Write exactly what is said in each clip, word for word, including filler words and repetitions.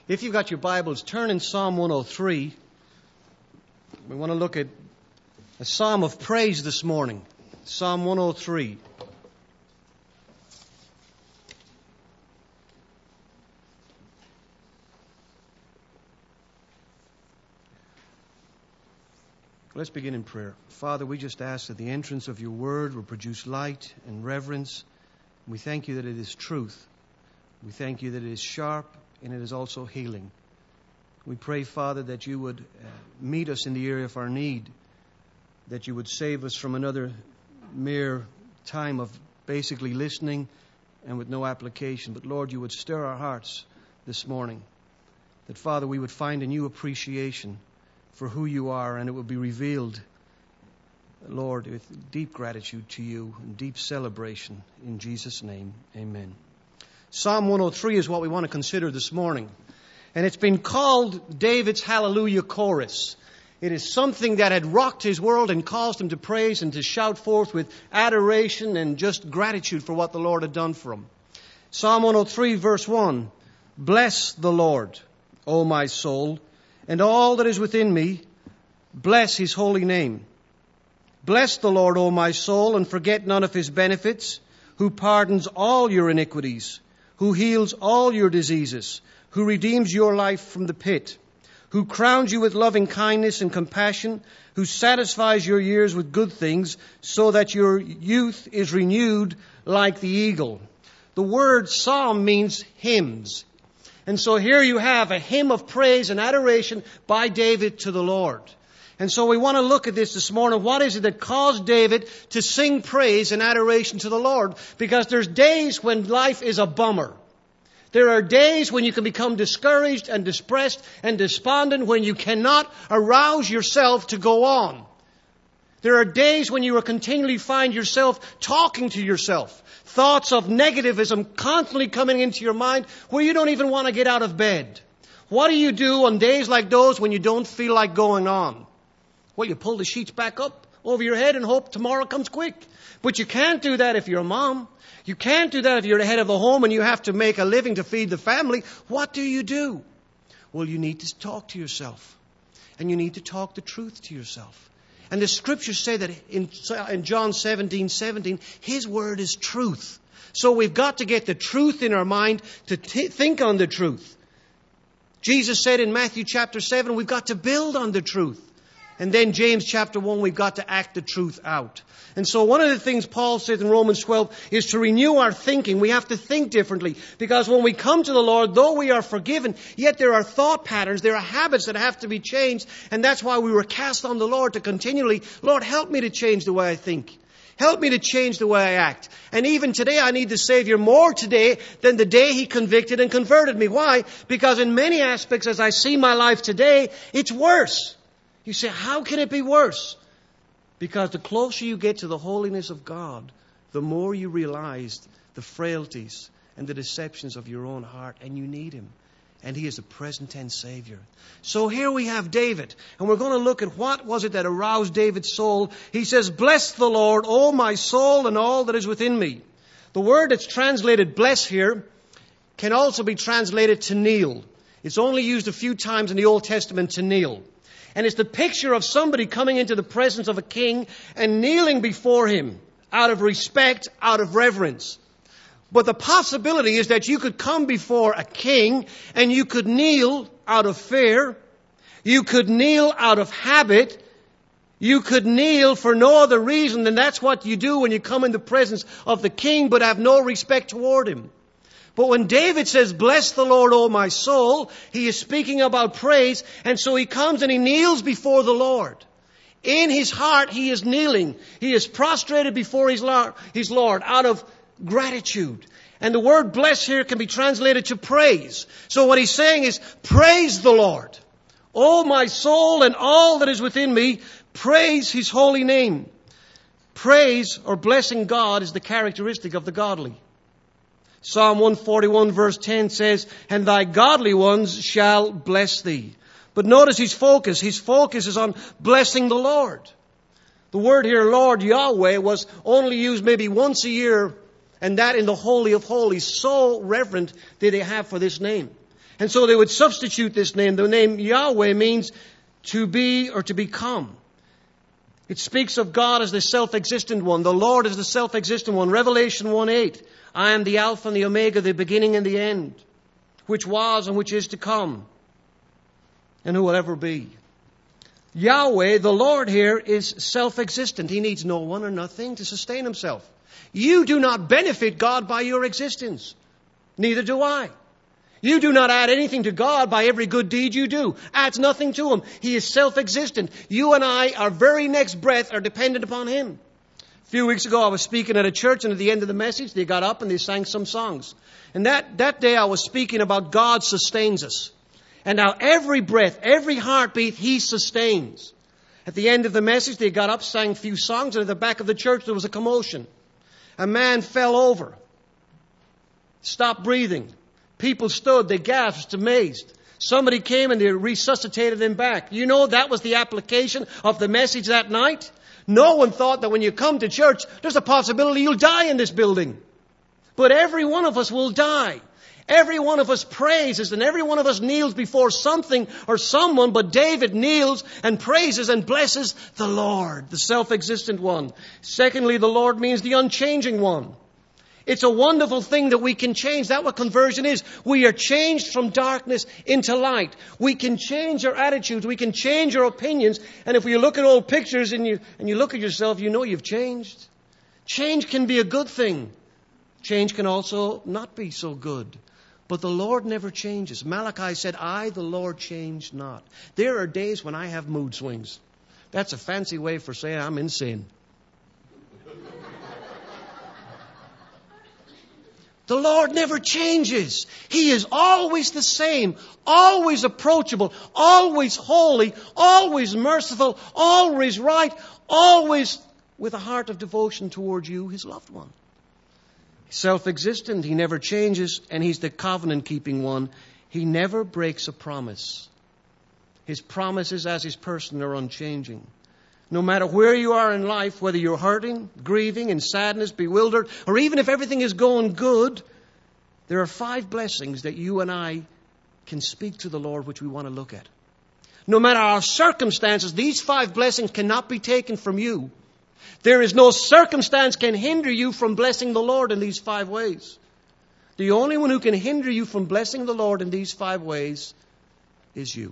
If you've got your Bibles, turn in Psalm one oh three. We want to look at a psalm of praise this morning. Psalm one oh three. Let's begin in prayer. Father, we just ask that the entrance of your word will produce light and reverence. We thank you that it is truth. We thank you that it is sharp and it is also healing. We pray, Father, that you would uh, meet us in the area of our need, that you would save us from another mere time of basically listening and with no application. But Lord, you would stir our hearts this morning, that, Father, we would find a new appreciation for who you are, and it would be revealed, Lord, with deep gratitude to you and deep celebration. In Jesus' name, amen. Psalm one oh three is what we want to consider this morning. And it's been called David's Hallelujah Chorus. It is something that had rocked his world and caused him to praise and to shout forth with adoration and just gratitude for what the Lord had done for him. Psalm one oh three verse one. Bless the Lord, O my soul, and all that is within me. Bless his holy name. Bless the Lord, O my soul, and forget none of his benefits, who pardons all your iniquities, who heals all your diseases, who redeems your life from the pit, who crowns you with loving kindness and compassion, who satisfies your years with good things, so that your youth is renewed like the eagle. The word psalm means hymns. And so here you have a hymn of praise and adoration by David to the Lord. And so we want to look at this this morning. What is it that caused David to sing praise and adoration to the Lord? Because there's days when life is a bummer. There are days when you can become discouraged and depressed and despondent, when you cannot arouse yourself to go on. There are days when you will continually find yourself talking to yourself. Thoughts of negativism constantly coming into your mind where you don't even want to get out of bed. What do you do on days like those when you don't feel like going on? Well, you pull the sheets back up over your head and hope tomorrow comes quick. But you can't do that if you're a mom. You can't do that if you're the head of a home and you have to make a living to feed the family. What do you do? Well, you need to talk to yourself. And you need to talk the truth to yourself. And the scriptures say that in, in John seventeen seventeen, his word is truth. So we've got to get the truth in our mind to t- think on the truth. Jesus said in Matthew chapter seven, we've got to build on the truth. And then James chapter one, we've got to act the truth out. And so one of the things Paul says in Romans twelve is to renew our thinking. We have to think differently. Because when we come to the Lord, though we are forgiven, yet there are thought patterns, there are habits that have to be changed. And that's why we were cast on the Lord to continually, Lord, help me to change the way I think. Help me to change the way I act. And even today, I need the Savior more today than the day He convicted and converted me. Why? Because in many aspects, as I see my life today, it's worse. You say, how can it be worse? Because the closer you get to the holiness of God, the more you realize the frailties and the deceptions of your own heart, and you need Him. And He is a present tense Savior. So here we have David, and we're going to look at what was it that aroused David's soul. He says, bless the Lord, O my soul, and all that is within me. The word that's translated bless here can also be translated to kneel. It's only used a few times in the Old Testament, to kneel. And it's the picture of somebody coming into the presence of a king and kneeling before him out of respect, out of reverence. But the possibility is that you could come before a king and you could kneel out of fear. You could kneel out of habit. You could kneel for no other reason than that's what you do when you come in the presence of the king, but have no respect toward him. But when David says, bless the Lord, O my soul, he is speaking about praise. And so he comes and he kneels before the Lord. In his heart, he is kneeling. He is prostrated before his Lord, his Lord out of gratitude. And the word bless here can be translated to praise. So what he's saying is, praise the Lord. O my soul and all that is within me, praise His holy name. Praise or blessing God is the characteristic of the godly. Psalm one forty-one verse ten says, and thy godly ones shall bless thee. But notice his focus. His focus is on blessing the Lord. The word here, Lord Yahweh, was only used maybe once a year, and that in the Holy of Holies. So reverent did they have for this name. And so they would substitute this name. The name Yahweh means to be or to become. It speaks of God as the self-existent one. The Lord is the self-existent one. Revelation one eight. I am the Alpha and the Omega, the beginning and the end, which was and which is to come, and who will ever be. Yahweh, the Lord here, is self-existent. He needs no one or nothing to sustain himself. You do not benefit God by your existence. Neither do I. You do not add anything to God by every good deed you do. Adds nothing to him. He is self-existent. You and I, our very next breath, are dependent upon him. A few weeks ago, I was speaking at a church, and at the end of the message, they got up and they sang some songs. And that, that day, I was speaking about God sustains us. And now every breath, every heartbeat, he sustains. At the end of the message, they got up, sang a few songs, and at the back of the church, there was a commotion. A man fell over, stopped breathing. People stood, they gasped, amazed. Somebody came and they resuscitated him back. You know, that was the application of the message that night. No one thought that when you come to church, there's a possibility you'll die in this building. But every one of us will die. Every one of us praises and every one of us kneels before something or someone, but David kneels and praises and blesses the Lord, the self-existent one. Secondly, the Lord means the unchanging one. It's a wonderful thing that we can change. That's what conversion is. We are changed from darkness into light. We can change our attitudes. We can change our opinions. And if you look at old pictures and you, and you look at yourself, you know you've changed. Change can be a good thing. Change can also not be so good. But the Lord never changes. Malachi said, I, the Lord, change not. There are days when I have mood swings. That's a fancy way for saying I'm insane. The Lord never changes. He is always the same, always approachable, always holy, always merciful, always right, always with a heart of devotion towards you, his loved one. Self-existent, he never changes, and he's the covenant-keeping one. He never breaks a promise. His promises as his person are unchanging. No matter where you are in life, whether you're hurting, grieving, in sadness, bewildered, or even if everything is going good, there are five blessings that you and I can speak to the Lord, which we want to look at. No matter our circumstances, these five blessings cannot be taken from you. There is no circumstance can hinder you from blessing the Lord in these five ways. The only one who can hinder you from blessing the Lord in these five ways is you.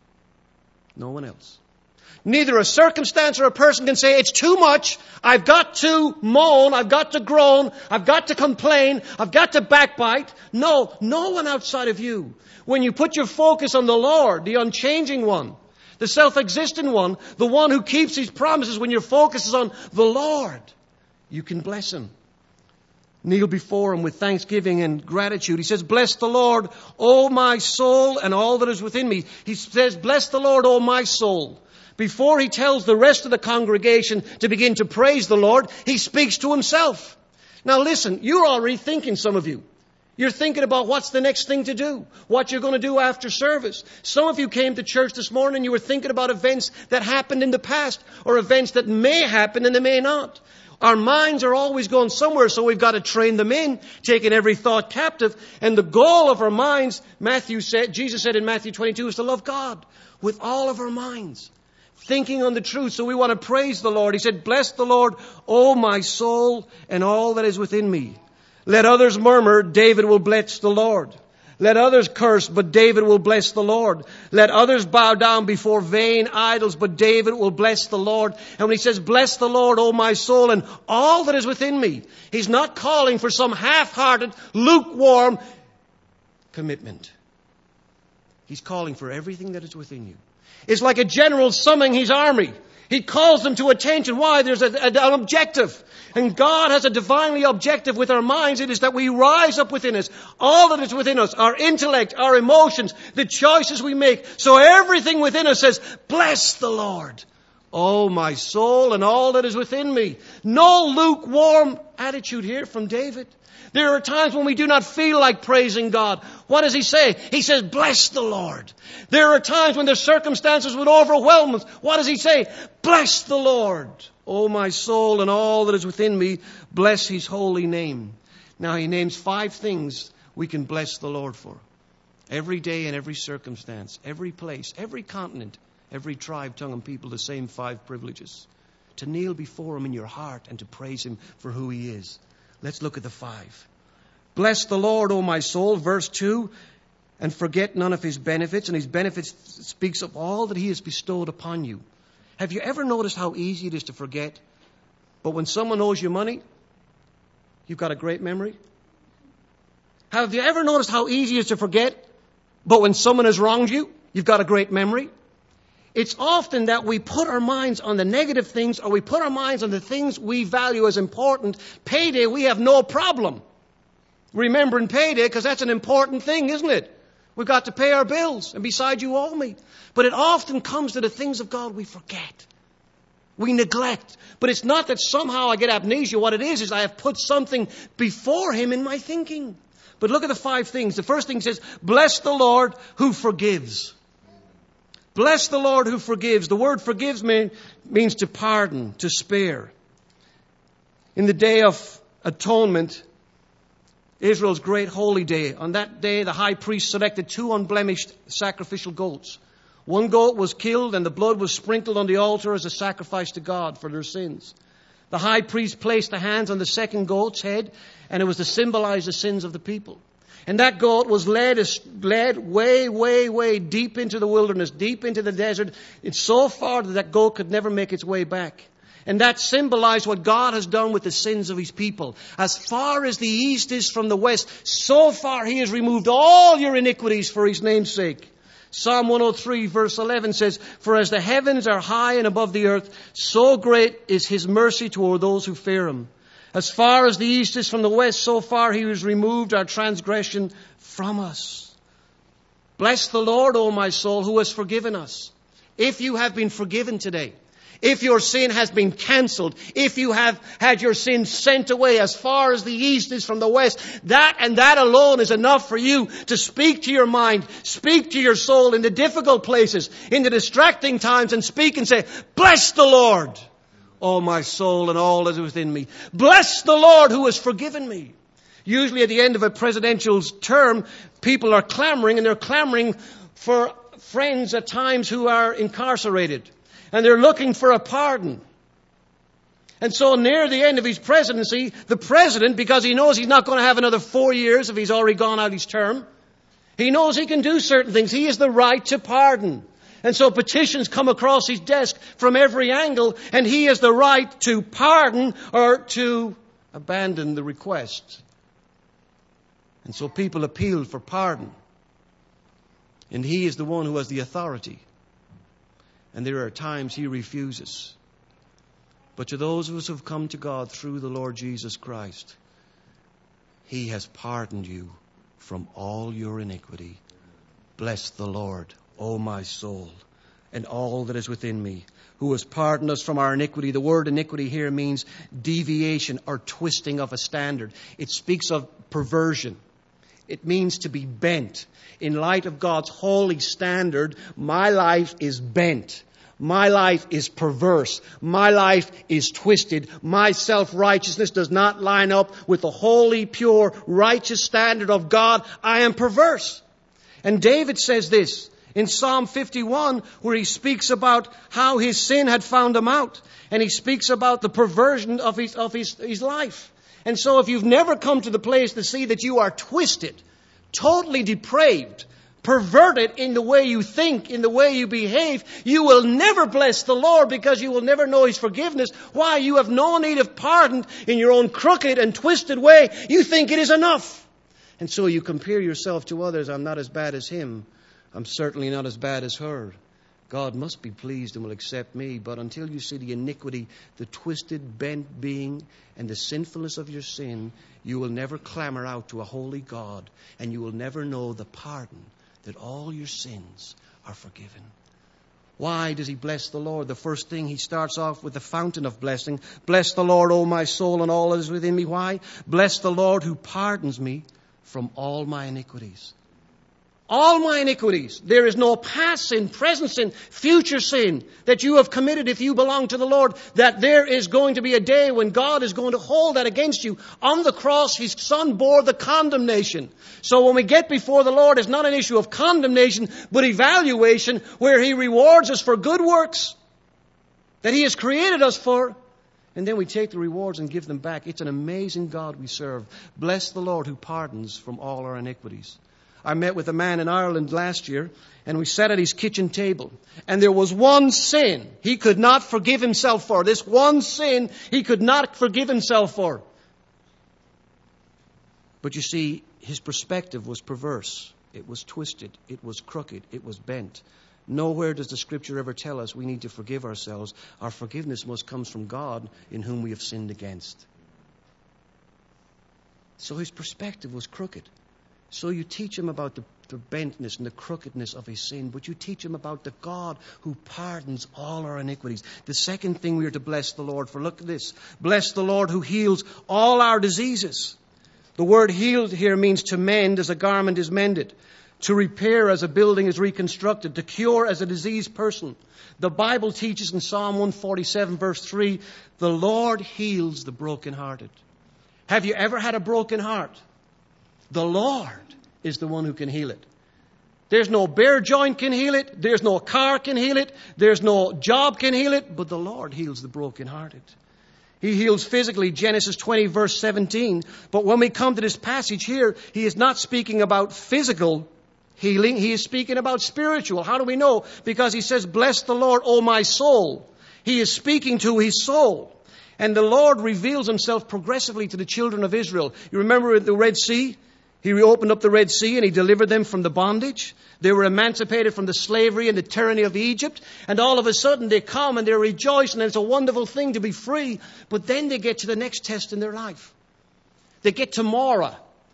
No one else. Neither a circumstance or a person can say, it's too much, I've got to moan, I've got to groan, I've got to complain, I've got to backbite. No, no one outside of you. When you put your focus on the Lord, the unchanging one, the self-existent one, the one who keeps his promises, when your focus is on the Lord, you can bless him. Kneel before him with thanksgiving and gratitude. He says, bless the Lord, O my soul, and all that is within me. He says, bless the Lord, O my soul. Before he tells the rest of the congregation to begin to praise the Lord, he speaks to himself. Now listen, you're already thinking, some of you. You're thinking about what's the next thing to do, what you're going to do after service. Some of you came to church this morning and you were thinking about events that happened in the past or events that may happen and they may not. Our minds are always going somewhere, so we've got to train them in, taking every thought captive. And the goal of our minds, Matthew said, Jesus said in Matthew twenty-two, is to love God with all of our minds. Thinking on the truth. So we want to praise the Lord. He said, bless the Lord, O my soul, and all that is within me. Let others murmur, David will bless the Lord. Let others curse, but David will bless the Lord. Let others bow down before vain idols, but David will bless the Lord. And when he says, bless the Lord, O my soul, and all that is within me, he's not calling for some half-hearted, lukewarm commitment. He's calling for everything that is within you. It's like a general summoning his army. He calls them to attention. Why? There's a, a, an objective. And God has a divinely objective with our minds. It is that we rise up within us. All that is within us, our intellect, our emotions, the choices we make. So everything within us says, bless the Lord, O my soul, and all that is within me. No lukewarm attitude here from David. There are times when we do not feel like praising God. What does he say? He says, bless the Lord. There are times when the circumstances would overwhelm us. What does he say? Bless the Lord, O my soul, and all that is within me. Bless his holy name. Now he names five things we can bless the Lord for. Every day in every circumstance, every place, every continent, every tribe, tongue, and people, the same five privileges. To kneel before him in your heart and to praise him for who he is. Let's look at the five. Bless the Lord, O my soul, verse two, and forget none of his benefits. And his benefits speaks of all that he has bestowed upon you. Have you ever noticed how easy it is to forget? But when someone owes you money, you've got a great memory. Have you ever noticed how easy it is to forget? But when someone has wronged you, you've got a great memory. It's often that we put our minds on the negative things, or we put our minds on the things we value as important. Payday, we have no problem remembering payday because that's an important thing, isn't it? We've got to pay our bills, and besides, you owe me. But it often comes to the things of God we forget. We neglect. But it's not that somehow I get amnesia. What it is, is I have put something before him in my thinking. But look at the five things. The first thing says, bless the Lord who forgives. Bless the Lord who forgives. The word forgives mean, means to pardon, to spare. In the day of atonement, Israel's great holy day, on that day the high priest selected two unblemished sacrificial goats. One goat was killed and the blood was sprinkled on the altar as a sacrifice to God for their sins. The high priest placed the hands on the second goat's head, and it was to symbolize the sins of the people. And that goat was led, led way, way, way deep into the wilderness, deep into the desert. It's so far that that goat could never make its way back. And that symbolized what God has done with the sins of his people. As far as the east is from the west, so far he has removed all your iniquities for his name's sake. Psalm one oh three verse eleven says, for as the heavens are high and above the earth, so great is his mercy toward those who fear him. As far as the east is from the west, so far he has removed our transgression from us. Bless the Lord, O my soul, who has forgiven us. If you have been forgiven today, if your sin has been cancelled, if you have had your sin sent away as far as the east is from the west, that and that alone is enough for you to speak to your mind, speak to your soul in the difficult places, in the distracting times, and speak and say, bless the Lord, O my soul, and all that is within me. Bless the Lord who has forgiven me. Usually at the end of a presidential term, people are clamoring, and they're clamoring for friends at times who are incarcerated. And they're looking for a pardon. And so near the end of his presidency, the president, because he knows he's not going to have another four years if he's already gone out his term, he knows he can do certain things. He has the right to pardon. And so petitions come across his desk from every angle, and he has the right to pardon or to abandon the request. And so people appeal for pardon. And he is the one who has the authority. And there are times he refuses. But to those of us who have come to God through the Lord Jesus Christ, he has pardoned you from all your iniquity. Bless the Lord, O my soul, and all that is within me, who has pardoned us from our iniquity. The word iniquity here means deviation or twisting of a standard. It speaks of perversion. It means to be bent. In light of God's holy standard, my life is bent. My life is perverse. My life is twisted. My self-righteousness does not line up with the holy, pure, righteous standard of God. I am perverse. And David says this in Psalm fifty-one, where he speaks about how his sin had found him out. And he speaks about the perversion of his, of his, his life. And so if you've never come to the place to see that you are twisted, totally depraved, perverted in the way you think, in the way you behave, you will never bless the Lord because you will never know his forgiveness. Why? You have no need of pardon in your own crooked and twisted way. You think it is enough. And so you compare yourself to others. I'm not as bad as him. I'm certainly not as bad as her. God must be pleased and will accept me. But until you see the iniquity, the twisted, bent being, and the sinfulness of your sin, you will never clamor out to a holy God. And you will never know the pardon that all your sins are forgiven. Why does he bless the Lord? The first thing, he starts off with the fountain of blessing. Bless the Lord, O my soul, and all that is within me. Why? Bless the Lord who pardons me from all my iniquities. all my iniquities. There is no past sin, present sin, future sin that you have committed if you belong to the Lord, that there is going to be a day when God is going to hold that against you. On the cross, His Son bore the condemnation. So when we get before the Lord, it's not an issue of condemnation, but evaluation, where He rewards us for good works that He has created us for. And then we take the rewards and give them back. It's an amazing God we serve. Bless the Lord who pardons from all our iniquities. I met with a man in Ireland last year, and we sat at his kitchen table. And there was one sin he could not forgive himself for. This one sin he could not forgive himself for. But you see, his perspective was perverse. It was twisted. It was crooked. It was bent. Nowhere does the Scripture ever tell us we need to forgive ourselves. Our forgiveness must come from God in whom we have sinned against. So his perspective was crooked. So you teach him about the, the bentness and the crookedness of his sin, but you teach him about the God who pardons all our iniquities. The second thing we are to bless the Lord for, look at this. Bless the Lord who heals all our diseases. The word healed here means to mend as a garment is mended, to repair as a building is reconstructed, to cure as a diseased person. The Bible teaches in Psalm one forty-seven verse three, the Lord heals the brokenhearted. Have you ever had a broken heart? The Lord is the one who can heal it. There's no bare joint can heal it. There's no car can heal it. There's no job can heal it. But the Lord heals the brokenhearted. He heals physically, Genesis twenty verse seventeen. But when we come to this passage here, He is not speaking about physical healing. He is speaking about spiritual. How do we know? Because He says, bless the Lord, O my soul. He is speaking to His soul. And the Lord reveals Himself progressively to the children of Israel. You remember at the Red Sea? He opened up the Red Sea and He delivered them from the bondage. They were emancipated from the slavery and the tyranny of Egypt. And all of a sudden they come and they're rejoicing, and it's a wonderful thing to be free. But then they get to the next test in their life. They get to Marah,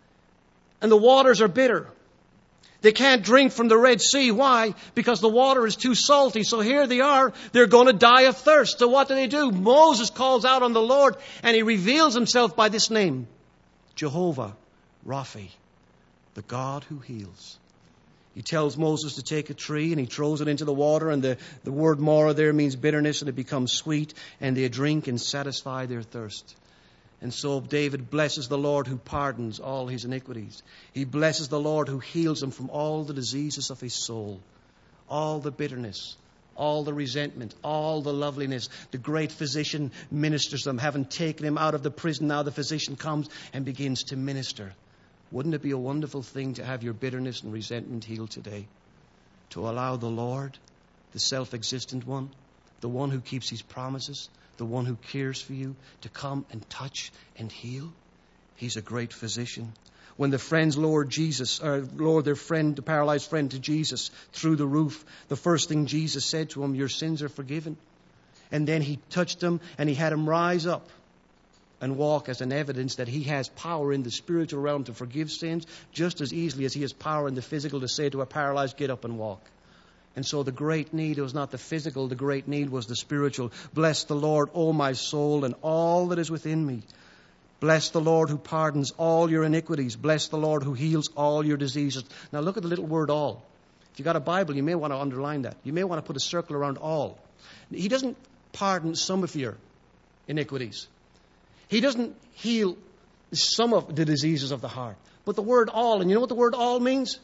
and the waters are bitter. They can't drink from the Red Sea. Why? Because the water is too salty. So here they are. They're going to die of thirst. So what do they do? Moses calls out on the Lord, and he reveals himself by this name, Jehovah Rapha, the God who heals. He tells Moses to take a tree, and he throws it into the water, and the, the word Marah there means bitterness, and it becomes sweet, and they drink and satisfy their thirst. And so David blesses the Lord who pardons all his iniquities. He blesses the Lord who heals him from all the diseases of his soul, all the bitterness, all the resentment, all the loveliness. The great physician ministers them, having taken him out of the prison. Now the physician comes and begins to minister. Wouldn't it be a wonderful thing to have your bitterness and resentment healed today? To allow the Lord, the self-existent one, the one who keeps His promises, the one who cares for you, to come and touch and heal. He's a great physician. When the friends lowered Jesus, or lowered their friend, the paralyzed friend, to Jesus through the roof, the first thing Jesus said to him, your sins are forgiven. And then He touched him and He had him rise up and walk as an evidence that He has power in the spiritual realm to forgive sins just as easily as He has power in the physical to say to a paralyzed, get up and walk. And so the great need was not the physical, the great need was the spiritual. Bless the Lord, O my soul, and all that is within me. Bless the Lord who pardons all your iniquities. Bless the Lord who heals all your diseases. Now look at the little word all. If you've got a Bible, you may want to underline that. You may want to put a circle around all. He doesn't pardon some of your iniquities. He doesn't heal some of the diseases of the heart. But the word all, and you know what the word all means?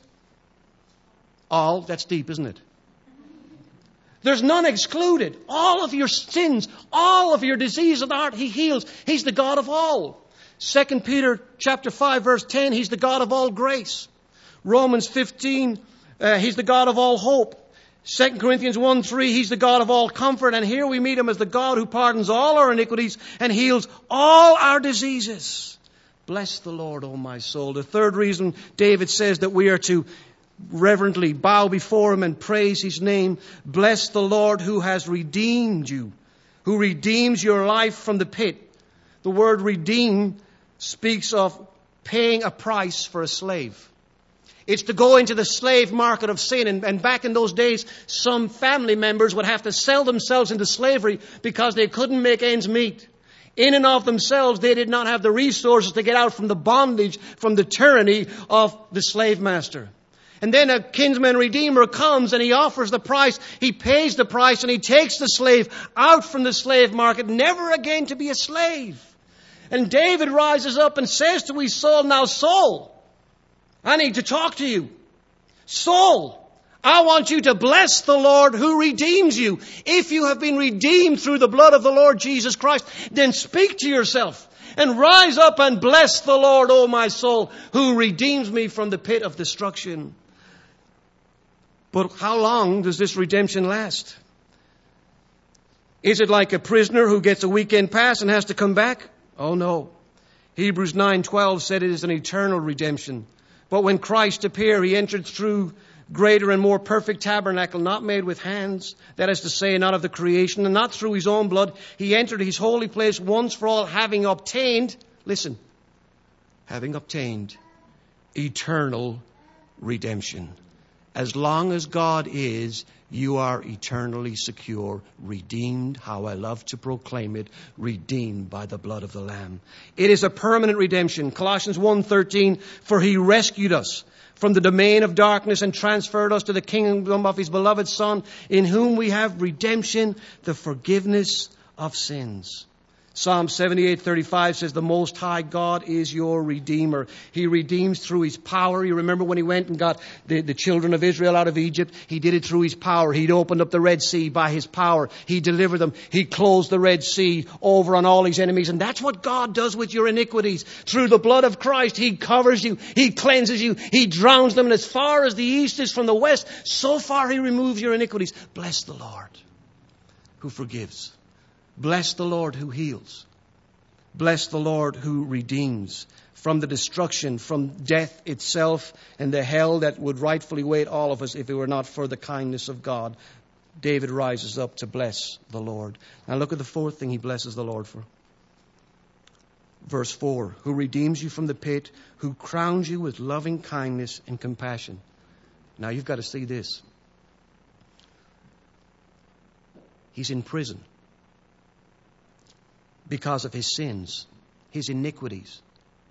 All, that's deep, isn't it? There's none excluded. All of your sins, all of your disease of the heart, He heals. He's the God of all. Second Peter chapter five, verse ten, He's the God of all grace. Romans fifteen, uh, He's the God of all hope. Second Corinthians one three, He's the God of all comfort. And here we meet Him as the God who pardons all our iniquities and heals all our diseases. Bless the Lord, O my soul. The third reason David says that we are to reverently bow before Him and praise His name. Bless the Lord who has redeemed you, who redeems your life from the pit. The word redeem speaks of paying a price for a slave. It's to go into the slave market of sin. And, and back in those days, some family members would have to sell themselves into slavery because they couldn't make ends meet. In and of themselves, they did not have the resources to get out from the bondage, from the tyranny of the slave master. And then a kinsman redeemer comes and he offers the price. He pays the price and he takes the slave out from the slave market, never again to be a slave. And David rises up and says to his soul, now Saul, I need to talk to you. Saul, I want you to bless the Lord who redeems you. If you have been redeemed through the blood of the Lord Jesus Christ, then speak to yourself and rise up and bless the Lord, O my soul, who redeems me from the pit of destruction. But how long does this redemption last? Is it like a prisoner who gets a weekend pass and has to come back? Oh no. Hebrews nine twelve said it is an eternal redemption. But when Christ appeared, he entered through greater and more perfect tabernacle, not made with hands, that is to say, not of the creation, and not through his own blood. He entered his holy place once for all, having obtained, listen, having obtained eternal redemption. As long as God is, you are eternally secure, redeemed, how I love to proclaim it, redeemed by the blood of the Lamb. It is a permanent redemption. Colossians one thirteen, for he rescued us from the domain of darkness and transferred us to the kingdom of his beloved Son, in whom we have redemption, the forgiveness of sins. Psalm seventy-eight thirty-five says, the Most High God is your Redeemer. He redeems through his power. You remember when he went and got the, the children of Israel out of Egypt? He did it through his power. He'd opened up the Red Sea by his power. He delivered them. He closed the Red Sea over on all his enemies. And that's what God does with your iniquities. Through the blood of Christ, he covers you. He cleanses you. He drowns them. And as far as the east is from the west, so far he removes your iniquities. Bless the Lord who forgives. Bless the Lord who heals. Bless the Lord who redeems from the destruction, from death itself and the hell that would rightfully wait all of us if it were not for the kindness of God. David rises up to bless the Lord. Now look at the fourth thing he blesses the Lord for. Verse four, who redeems you from the pit, who crowns you with loving kindness and compassion. Now you've got to see this. He's in prison because of his sins, his iniquities.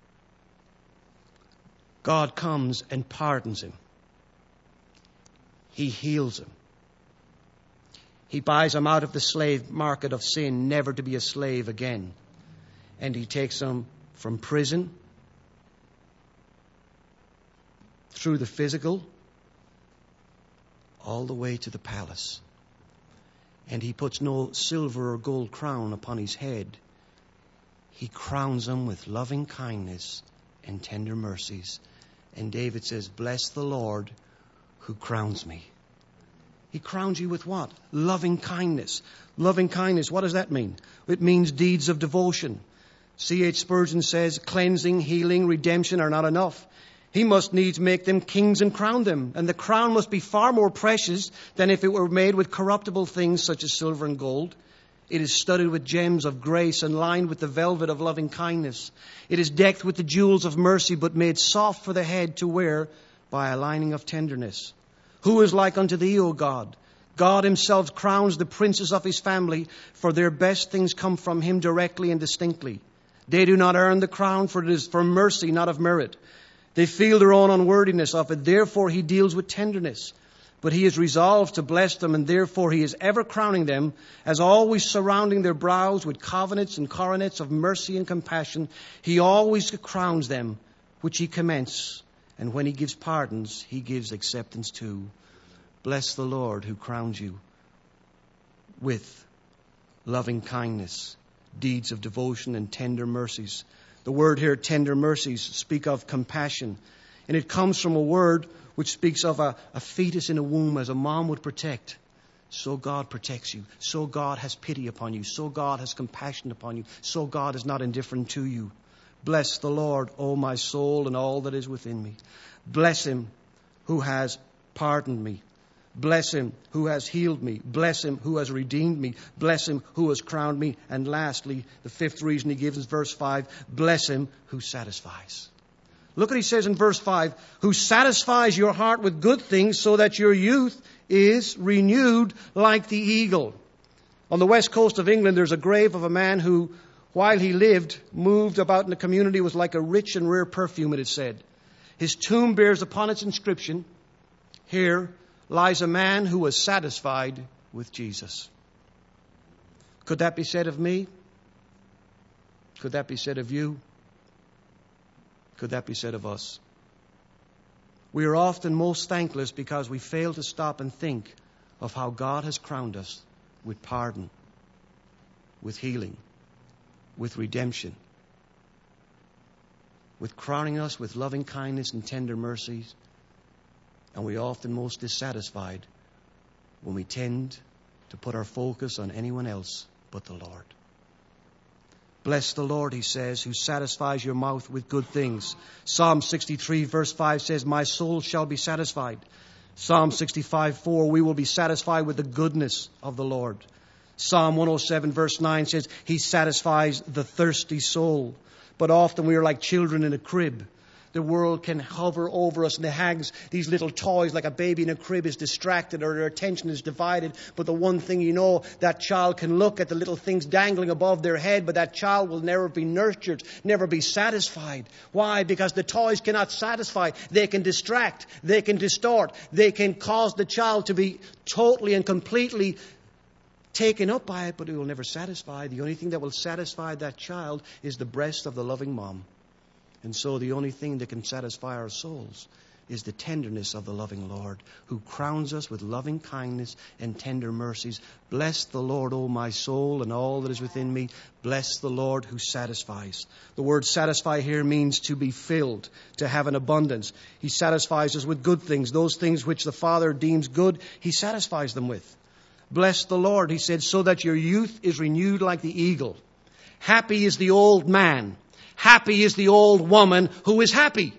God comes and pardons him. He heals him. He buys him out of the slave market of sin, never to be a slave again. And he takes him from prison through the physical all the way to the palace. And he puts no silver or gold crown upon his head. He crowns him with loving kindness and tender mercies. And David says, bless the Lord who crowns me. He crowns you with what? Loving kindness. Loving kindness, what does that mean? It means deeds of devotion. C H Spurgeon says, cleansing, healing, redemption are not enough. He must needs make them kings and crown them. And the crown must be far more precious than if it were made with corruptible things such as silver and gold. It is studded with gems of grace and lined with the velvet of loving kindness. It is decked with the jewels of mercy, but made soft for the head to wear by a lining of tenderness. Who is like unto thee, O God? God himself crowns the princes of his family, for their best things come from him directly and distinctly. They do not earn the crown, for it is for mercy, not of merit. They feel their own unworthiness of it. Therefore he deals with tenderness. But he is resolved to bless them, and therefore he is ever crowning them, as always surrounding their brows with covenants and coronets of mercy and compassion. He always crowns them, which he commends. And when he gives pardons, he gives acceptance too. Bless the Lord who crowns you with loving kindness, deeds of devotion and tender mercies. The word here, tender mercies, speak of compassion. And it comes from a word which speaks of a, a fetus in a womb as a mom would protect. So God protects you. So God has pity upon you. So God has compassion upon you. So God is not indifferent to you. Bless the Lord, O my soul, and all that is within me. Bless him who has pardoned me. Bless him who has healed me. Bless him who has redeemed me. Bless him who has crowned me. And lastly, the fifth reason he gives is verse five. Bless him who satisfies. Look what he says in verse five. Who satisfies your heart with good things so that your youth is renewed like the eagle. On the west coast of England, there's a grave of a man who, while he lived, moved about in the community, was like a rich and rare perfume, it is said. His tomb bears upon its inscription, Here lies a man who was satisfied with Jesus. Could that be said of me? Could that be said of you? Could that be said of us? We are often most thankless because we fail to stop and think of how God has crowned us with pardon, with healing, with redemption, with crowning us with loving kindness and tender mercies. And we are often most dissatisfied when we tend to put our focus on anyone else but the Lord. Bless the Lord, he says, who satisfies your mouth with good things. Psalm sixty-three verse five says, my soul shall be satisfied. Psalm sixty-five four, we will be satisfied with the goodness of the Lord. Psalm one oh seven verse nine says, he satisfies the thirsty soul. But often we are like children in a crib. The world can hover over us and it hangs these little toys like a baby in a crib is distracted or their attention is divided. But the one thing you know, that child can look at the little things dangling above their head, but that child will never be nurtured, never be satisfied. Why? Because the toys cannot satisfy. They can distract. They can distort. They can cause the child to be totally and completely taken up by it, but it will never satisfy. The only thing that will satisfy that child is the breast of the loving mom. And so the only thing that can satisfy our souls is the tenderness of the loving Lord, who crowns us with loving kindness and tender mercies. Bless the Lord, O my soul, and all that is within me. Bless the Lord who satisfies. The word satisfy here means to be filled, to have an abundance. He satisfies us with good things. Those things which the Father deems good, he satisfies them with. Bless the Lord, he said, so that your youth is renewed like the eagle. Happy is the old man. Happy is the old woman who is happy.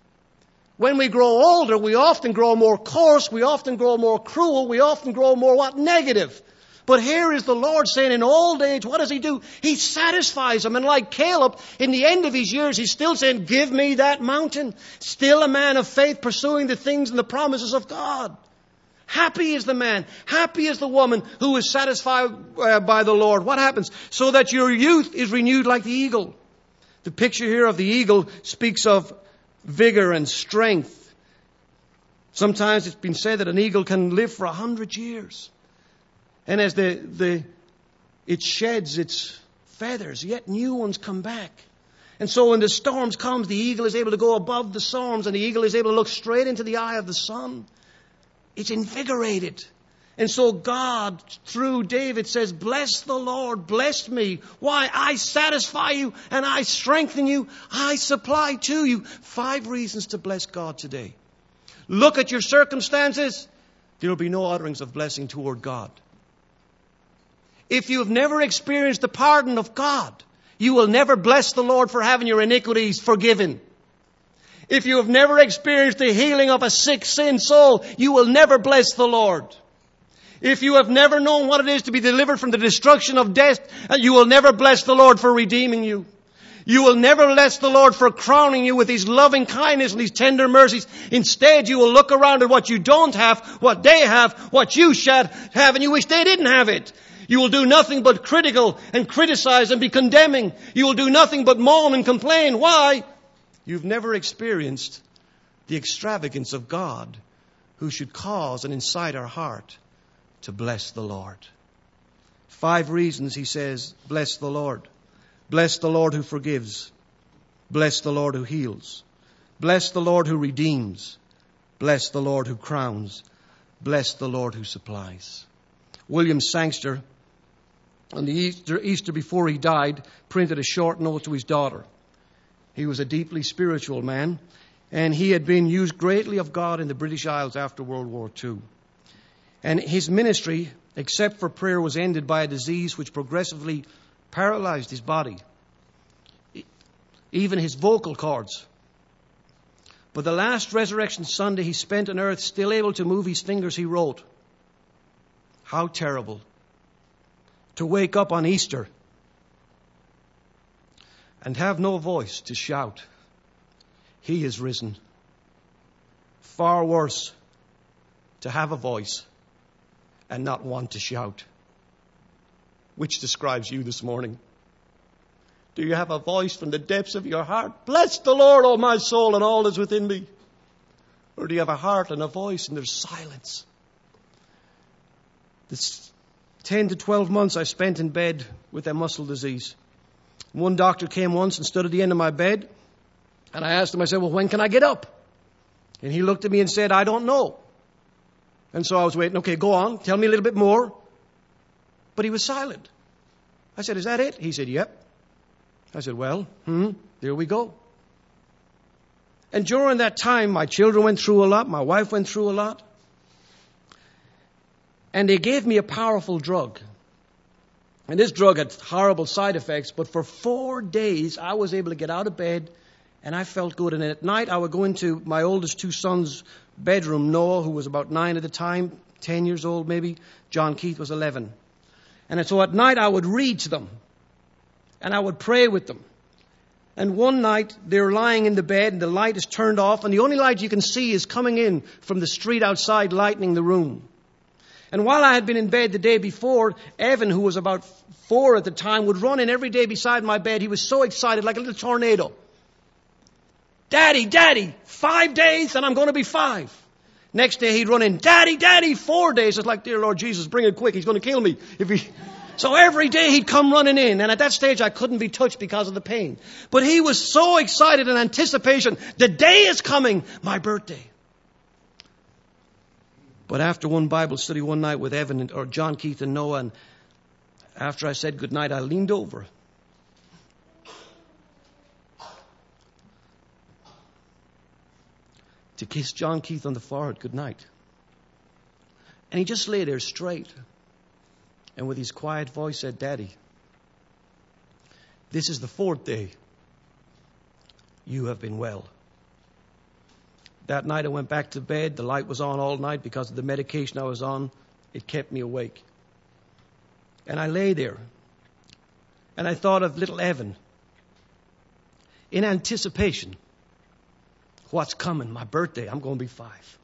When we grow older, we often grow more coarse, we often grow more cruel, we often grow more what? Negative. But here is the Lord saying in old age, what does he do? He satisfies them. And like Caleb, in the end of his years, he's still saying, give me that mountain. Still a man of faith pursuing the things and the promises of God. Happy is the man, happy is the woman who is satisfied uh, by the Lord. What happens? So that your youth is renewed like the eagle. The picture here of the eagle speaks of vigor and strength. Sometimes it's been said that an eagle can live for a hundred years. And as the, the, it sheds its feathers, yet new ones come back. And so when the storms come, the eagle is able to go above the storms, and the eagle is able to look straight into the eye of the sun. It's invigorated. And so God, through David, says, bless the Lord, bless me. Why? I satisfy you and I strengthen you. I supply to you. Five reasons to bless God today. Look at your circumstances. There will be no utterings of blessing toward God. If you have never experienced the pardon of God, you will never bless the Lord for having your iniquities forgiven. If you have never experienced the healing of a sick, sin soul, you will never bless the Lord. If you have never known what it is to be delivered from the destruction of death, you will never bless the Lord for redeeming you. You will never bless the Lord for crowning you with His loving kindness and His tender mercies. Instead, you will look around at what you don't have, what they have, what you should have, and you wish they didn't have it. You will do nothing but critical and criticize and be condemning. You will do nothing but moan and complain. Why? You've never experienced the extravagance of God, who should cause and incite our heart to bless the Lord. Five reasons, he says, bless the Lord. Bless the Lord who forgives. Bless the Lord who heals. Bless the Lord who redeems. Bless the Lord who crowns. Bless the Lord who supplies. William Sangster, on the Easter, Easter before he died, printed a short note to his daughter. He was a deeply spiritual man, and he had been used greatly of God in the British Isles after World War Two. And his ministry, except for prayer, was ended by a disease which progressively paralyzed his body, even his vocal cords. But the last Resurrection Sunday he spent on earth, still able to move his fingers, he wrote, "How terrible to wake up on Easter and have no voice to shout, 'He is risen.' Far worse to have a voice and not want to shout." Which describes you this morning? Do you have a voice from the depths of your heart? Bless the Lord, O my soul, and all that's within me. Or do you have a heart and a voice and there's silence? This ten to twelve months I spent in bed with that muscle disease. One doctor came once and stood at the end of my bed. And I asked him, I said, well, when can I get up? And he looked at me and said, I don't know. And so I was waiting. Okay, go on. Tell me a little bit more. But he was silent. I said, is that it? He said, yep. I said, well, hmm, there we go. And during that time, my children went through a lot. My wife went through a lot. And they gave me a powerful drug. And this drug had horrible side effects. But for four days, I was able to get out of bed. And I felt good. And at night, I would go into my oldest two sons' bedroom. Noah, who was about nine at the time, ten years old maybe. John Keith was eleven. And so at night, I would read to them. And I would pray with them. And one night, they're lying in the bed and the light is turned off. And the only light you can see is coming in from the street outside, lightening the room. And while I had been in bed the day before, Evan, who was about four at the time, would run in every day beside my bed. He was so excited, like a little tornado. Daddy, Daddy, five days and I'm going to be five. Next day he'd run in, Daddy, Daddy, four days. It's like, dear Lord Jesus, bring it quick. He's going to kill me. If he... So every day he'd come running in. And at that stage I couldn't be touched because of the pain. But he was so excited in anticipation. The day is coming, my birthday. But after one Bible study one night with Evan and, or John Keith and Noah, and after I said goodnight, I leaned over. To kiss John Keith on the forehead goodnight. And he just lay there straight. And with his quiet voice said, Daddy, this is the fourth day. You have been well. That night I went back to bed. The light was on all night because of the medication I was on. It kept me awake. And I lay there. And I thought of little Evan. In anticipation. What's coming? My birthday. I'm going to be five.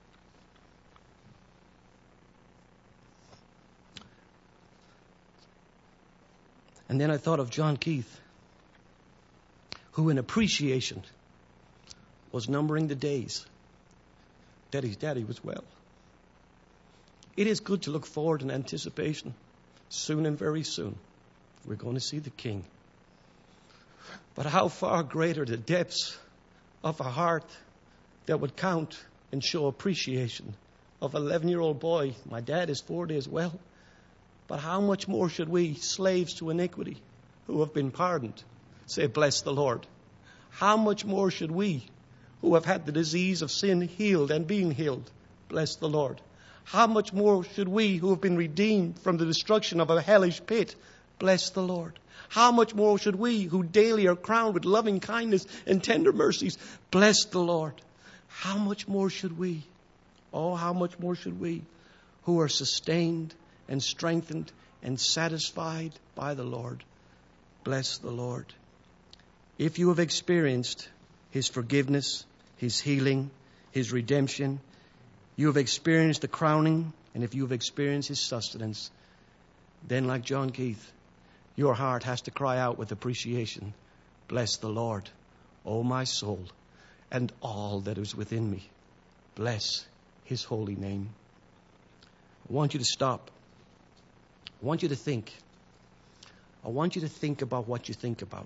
And then I thought of John Keith, who in appreciation was numbering the days that his daddy was well. It is good to look forward in anticipation. Soon and very soon, we're going to see the King. But how far greater the depths of a heart that would count and show appreciation of an eleven-year-old boy. My dad is four days well. But how much more should we, slaves to iniquity, who have been pardoned, say, bless the Lord? How much more should we, who have had the disease of sin healed and being healed, bless the Lord? How much more should we, who have been redeemed from the destruction of a hellish pit, bless the Lord? How much more should we, who daily are crowned with loving kindness and tender mercies, bless the Lord? How much more should we, oh, how much more should we, who are sustained and strengthened and satisfied by the Lord, bless the Lord? If you have experienced His forgiveness, His healing, His redemption, you have experienced the crowning, and if you have experienced His sustenance, then like John Keith, your heart has to cry out with appreciation, bless the Lord, O my soul, and all that is within me. Bless His holy name. I want you to stop. I want you to think. I want you to think about what you think about.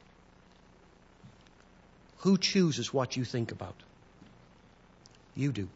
Who chooses what you think about? You do.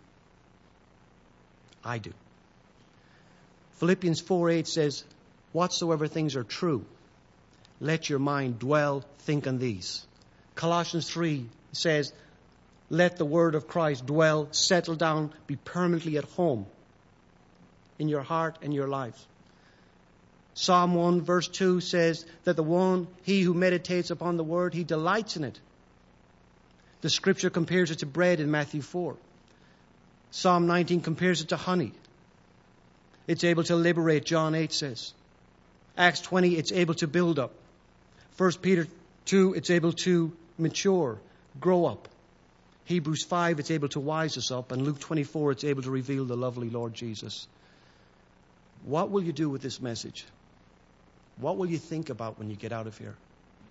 I do. Philippians four eight says, whatsoever things are true, let your mind dwell, think on these. Colossians three says, let the word of Christ dwell, settle down, be permanently at home in your heart and your life. Psalm one verse two says that the one, he who meditates upon the word, he delights in it. The scripture compares it to bread in Matthew four. Psalm nineteen compares it to honey. It's able to liberate, John eight says. Acts twenty, it's able to build up. First Peter two, it's able to mature, grow up. Hebrews five, it's able to wise us up. And Luke twenty-four, it's able to reveal the lovely Lord Jesus. What will you do with this message? What will you think about when you get out of here?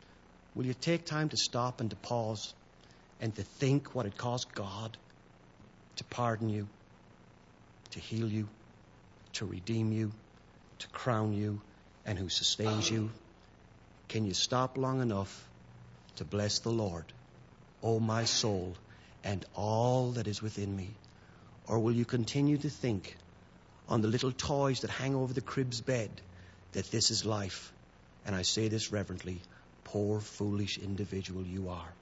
Will you take time to stop and to pause and to think what it cost God to pardon you, to heal you, to redeem you, to crown you, and who sustains you. Can you stop long enough to bless the Lord, O my soul, and all that is within me? Or will you continue to think on the little toys that hang over the crib's bed that this is life? And I say this reverently, poor foolish individual you are.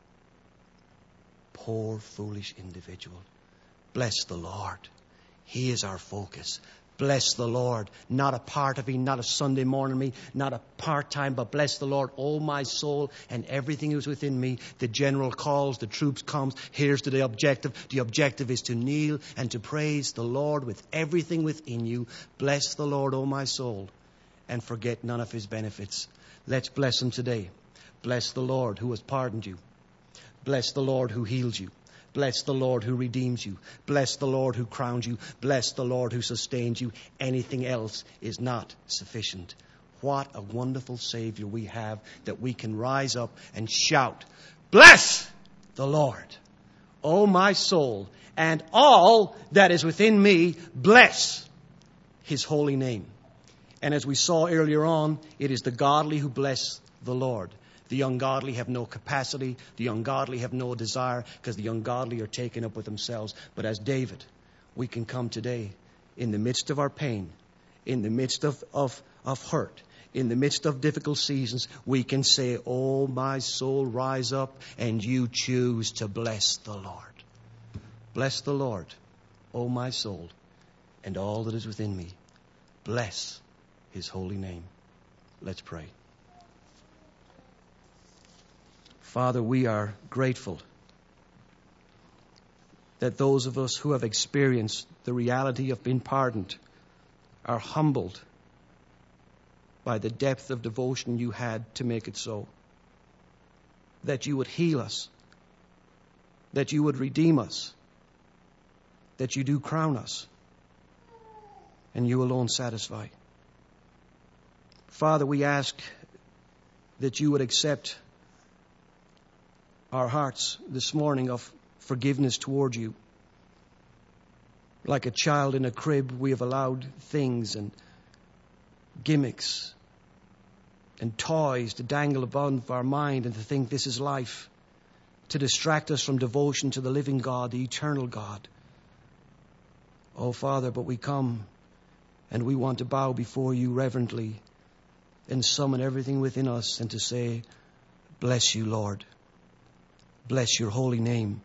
Poor foolish individual. Bless the Lord. He is our focus. Bless the Lord. Not a part of me, not a Sunday morning me, not a part-time, but bless the Lord, oh my soul, and everything is within me. The general calls, the troops comes. Here's the objective. The objective is to kneel and to praise the Lord with everything within you. Bless the Lord, oh my soul, and forget none of his benefits. Let's bless him today. Bless the Lord who has pardoned you. Bless the Lord who heals you. Bless the Lord who redeems you. Bless the Lord who crowns you. Bless the Lord who sustains you. Anything else is not sufficient. What a wonderful Savior we have, that we can rise up and shout, bless the Lord, O my soul, and all that is within me, bless his holy name. And as we saw earlier on, it is the godly who bless the Lord. The ungodly have no capacity. The ungodly have no desire, because the ungodly are taken up with themselves. But as David, we can come today in the midst of our pain, in the midst of, of, of hurt, in the midst of difficult seasons. We can say, oh, my soul, rise up, and you choose to bless the Lord. Bless the Lord, oh, my soul, and all that is within me. Bless his holy name. Let's pray. Father, we are grateful that those of us who have experienced the reality of being pardoned are humbled by the depth of devotion you had to make it so. That you would heal us, that you would redeem us, that you do crown us, and you alone satisfy. Father, we ask that you would accept our hearts this morning of forgiveness toward you. Like a child in a crib, we have allowed things and gimmicks and toys to dangle above our mind and to think this is life, to distract us from devotion to the living God, the eternal God. Oh, Father, but we come and we want to bow before you reverently and summon everything within us and to say, bless you, Lord. Bless your holy name.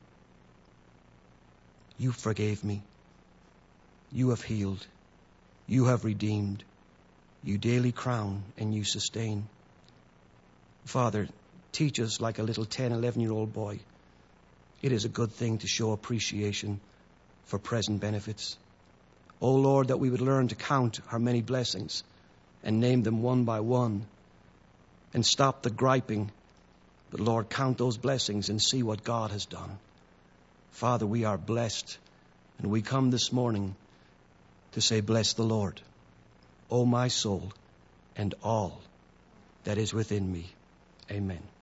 You forgave me. You have healed. You have redeemed. You daily crown and you sustain. Father, teach us like a little ten, eleven-year-old boy. It is a good thing to show appreciation for present benefits. Oh Lord, that we would learn to count our many blessings and name them one by one and stop the griping. But Lord, count those blessings and see what God has done. Father, we are blessed, and we come this morning to say, bless the Lord, O my soul, and all that is within me. Amen.